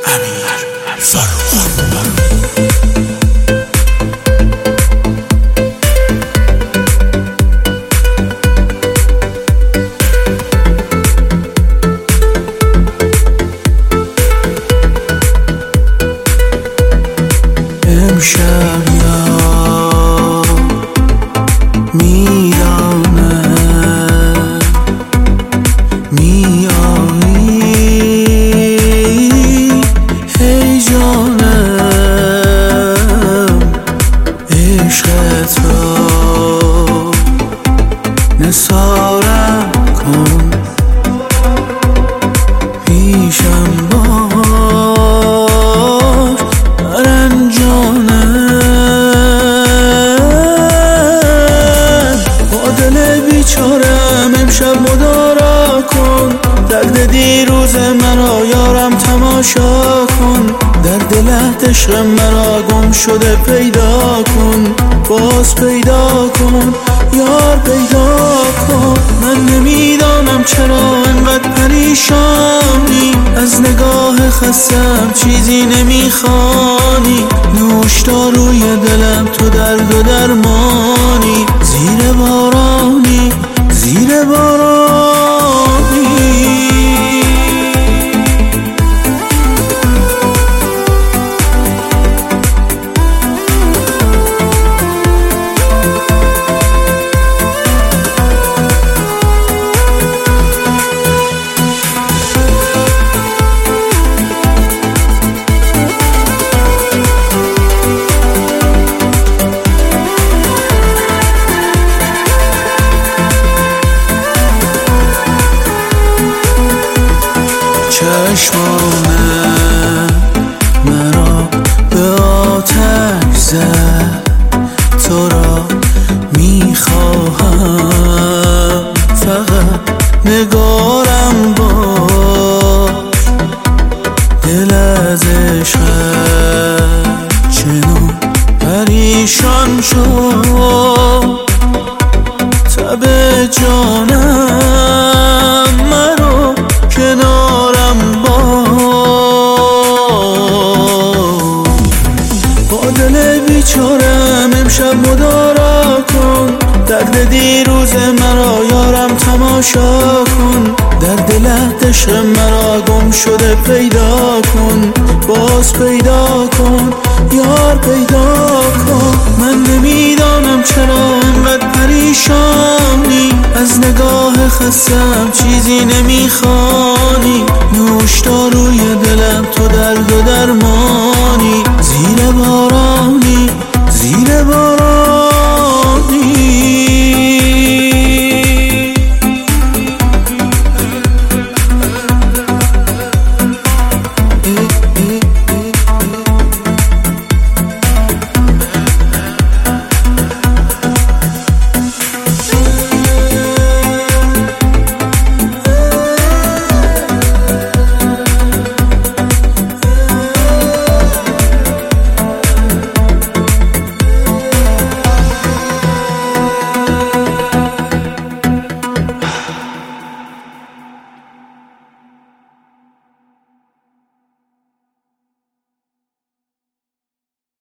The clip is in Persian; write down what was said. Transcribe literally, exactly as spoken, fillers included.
امیر فرخ. امشب یار میدانه میایی هی جانم عشقت را نثارم کن پیشم باش برنجانم با دل بیچارم امشب مدارا کن درد دیروز مرا یارم تماشا کن در دل عشق مرا گم شده پیدا کن باز پیدا کن یار پیدا کن من نمیدانم چرا انقدر پریشانی از نگاه خستم چیزی نمیخوانی نوشداروی دلم تو درد و درمانی زیر بارانی زیر بارانی چشمانم مرا به آتش زد تو را میخواهم فقط نگارم باش دل از عشقت چنون پریشان شد تب جانم مرا کنارم با دل بیچارم امشب مدارا کن درد دیروز مرا یارم تماشا کن در دل عشق مرا گم شده پیدا کن باز پیدا کن یار پیدا کن من نمیدانم چرا انقدر پریشانی از نگاه خستم چیزی نمیخوانی نوشداروی دلم تو درد و درمانی زیر بارانی زیر بارانی